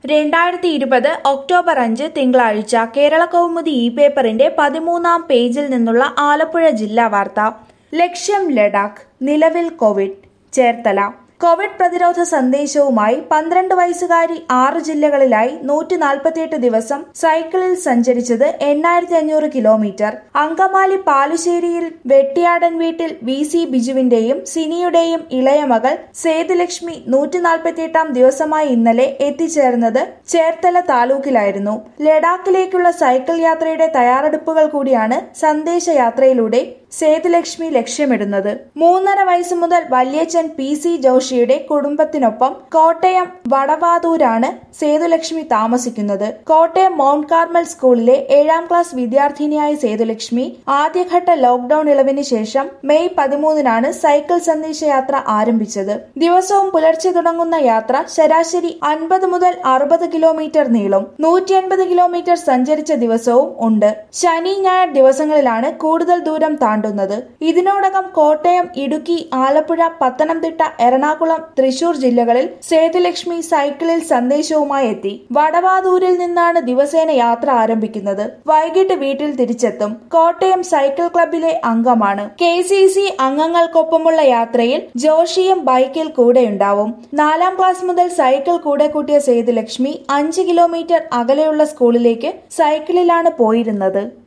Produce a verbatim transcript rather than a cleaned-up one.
രണ്ടായിരത്തി ഇരുപത് ഒക്ടോബർ അഞ്ച് തിങ്കളാഴ്ച കേരള കൗമുദി ഇ പേപ്പറിന്റെ പതിമൂന്നാം പേജിൽ നിന്നുള്ള ആലപ്പുഴ ജില്ലാ വാർത്ത. ലക്ഷ്യം ലഡാക്ക്, നിലവിൽ കോവിഡ്. ചേർത്തല. കോവിഡ് പ്രതിരോധ സന്ദേശവുമായി പന്ത്രണ്ട് വയസ്സുകാരി ആറ് ജില്ലകളിലായി നൂറ്റി നാൽപ്പത്തിയെട്ട് ദിവസം സൈക്കിളിൽ സഞ്ചരിച്ചത് എണ്ണായിരത്തി അഞ്ഞൂറ് കിലോമീറ്റർ. അങ്കമാലി പാലുശ്ശേരിയിൽ വെട്ടിയാടൻ വീട്ടിൽ വി സി ബിജുവിന്റെയും സിനിയുടെയും ഇളയ മകൾ സേതുലക്ഷ്മി നൂറ്റി നാൽപ്പത്തിയെട്ടാം ദിവസമായി ഇന്നലെ എത്തിച്ചേർന്നത് ചേർത്തല താലൂക്കിലായിരുന്നു. ലഡാക്കിലേക്കുള്ള സൈക്കിൾ യാത്രയുടെ തയ്യാറെടുപ്പുകൾ കൂടിയാണ് സന്ദേശയാത്രയിലൂടെ സേതുലക്ഷ്മി ലക്ഷ്യമിടുന്നത്. മൂന്നര വയസ്സ് മുതൽ വല്യച്ഛൻ പി സി ജോഷിയുടെ കുടുംബത്തിനൊപ്പം കോട്ടയം വടവാതൂരാണ് സേതുലക്ഷ്മി താമസിക്കുന്നത്. കോട്ടയം മൗണ്ട് കാർമൽ സ്കൂളിലെ ഏഴാം ക്ലാസ് വിദ്യാർത്ഥിനിയായ സേതുലക്ഷ്മി ആദ്യഘട്ട ലോക്ഡൌൺ ഇളവിന് ശേഷം മെയ് പതിമൂന്നിനാണ് സൈക്കിൾ സന്ദേശയാത്ര ആരംഭിച്ചത്. ദിവസവും പുലർച്ചെ തുടങ്ങുന്ന യാത്ര ശരാശരി അൻപത് മുതൽ അറുപത് കിലോമീറ്റർ നീളും. നൂറ്റി അൻപത് കിലോമീറ്റർ സഞ്ചരിച്ച ദിവസവും ഉണ്ട്. ശനി ഞായർ ദിവസങ്ങളിലാണ് കൂടുതൽ ദൂരം താണ്ടുന്നത്. ഇതിനോടകം കോട്ടയം, ഇടുക്കി, ആലപ്പുഴ, പത്തനംതിട്ട, എറണാകുളം, തൃശൂർ ജില്ലകളിൽ സേതുലക്ഷ്മി സൈക്കിളിൽ സന്ദേശവുമായി എത്തി. വടവാതൂരിൽ നിന്നാണ് ദിവസേന യാത്ര ആരംഭിക്കുന്നത്. വൈകിട്ട് വീട്ടിൽ തിരിച്ചെത്തും. കോട്ടയം സൈക്കിൾ ക്ലബിലെ അംഗമാണ്. കെ സി സി അംഗങ്ങൾക്കൊപ്പമുള്ള യാത്രയിൽ ജോഷിയും ബൈക്കിൽ കൂടെയുണ്ടാവും. നാലാം ക്ലാസ് മുതൽ സൈക്കിൾ കൂടെ കൂട്ടിയ സേതുലക്ഷ്മി അഞ്ച് കിലോമീറ്റർ അകലെയുള്ള സ്കൂളിലേക്ക് സൈക്കിളിലാണ് പോയിരുന്നത്.